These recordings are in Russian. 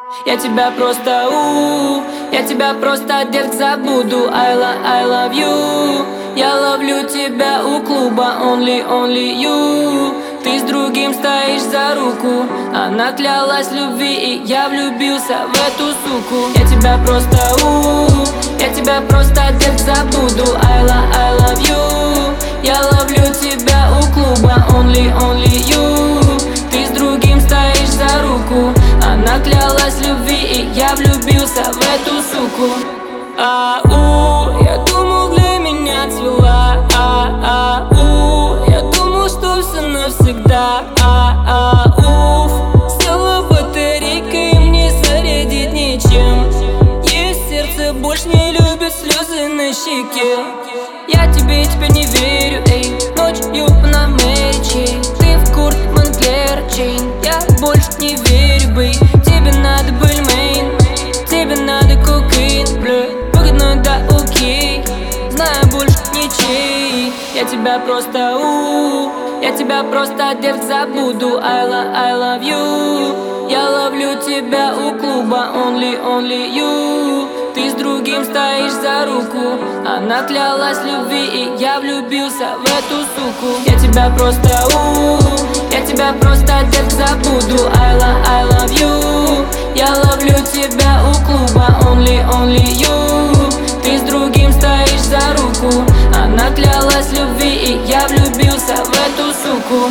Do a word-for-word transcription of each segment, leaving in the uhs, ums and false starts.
Я тебя просто у, я тебя просто, детка, забуду. I, lo I love you. Я ловлю тебя у клуба, only, only you. Ты с другим стоишь за руку. Она клялась любви, и я влюбился в эту суку. Я тебя просто у, я тебя просто, детка, забуду. I, lo I love you. Я ловлю тебя у клуба, only, only you. Ты с другим стоишь за руку. Она клялась любви, и я влюбился в эту суку. А-у, я думал, для меня цвела. А-а-у, я думал, что все навсегда. А-а-уф, села батарейка, и мне зарядить нечем. Есть сердце, больше не любит слезы на щеке. Я тебе теперь не верю, эй, ночью на Мэри Чейн. Ты в Курт Монклер Чейн. Я больше не верю, бэй. Тебе надо бульмейн, тебе надо кокаин, блю. Выгодно, да окей, знаю больше ничей. Я тебя просто у, я тебя просто, детка, забуду. I, lo I love you. Я ловлю тебя у клуба, only, only you. Ты с другим стоишь за руку. Она клялась любви, и я влюбился в эту суку. Я тебя просто у, я тебя просто, детка, забуду. I, lo I love you. Я ловлю тебя у клуба, only, only you. Ты с другим стоишь за руку. Она клялась любви, и я влюбился в эту суку.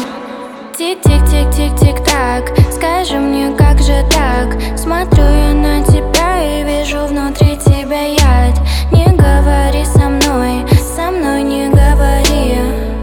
Тик-тик-тик-тик-тик-так, скажи мне, как же так? Смотрю я на тебя и вижу внутри тебя яд. Не говори со мной, со мной не говори.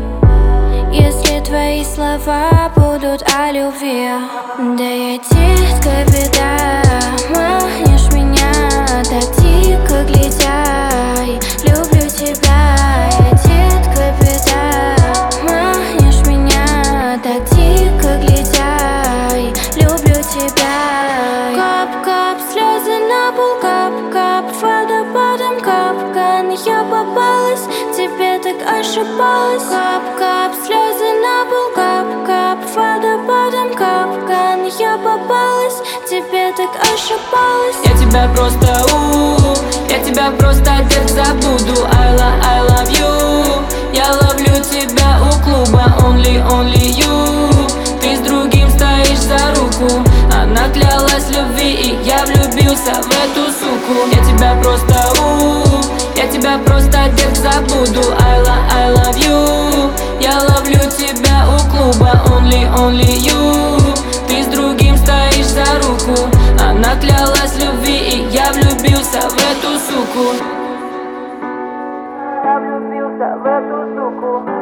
Если твои слова будут о любви. Да я детка беда, манишь меня так дико глядя. Люблю тебя, я детка беда, манишь меня так дико глядя. Люблю тебя. Кап-кап, слезы на пол, кап-кап, водопадом капкан. Я попалась, тебе так ошибалась. Кап-кап, слезы на пол, кап-кап, водопадом капкан. Я попалась, тебе так ошибалась. Я тебя просто у, я тебя просто, детка, забуду. I, lo I love you. Я ловлю тебя у клуба, only, only you. Ты с другим стоишь за руку. Она клялась любви, и я влюбился в эту суку. Я тебя просто у, я тебя просто, детка, забуду. I, lo I love you. Я ловлю тебя у клуба, only, only you. Ты с другим стоишь за руку. Она клялась любви, и я влюбился в эту суку. Я влюбился в эту суку.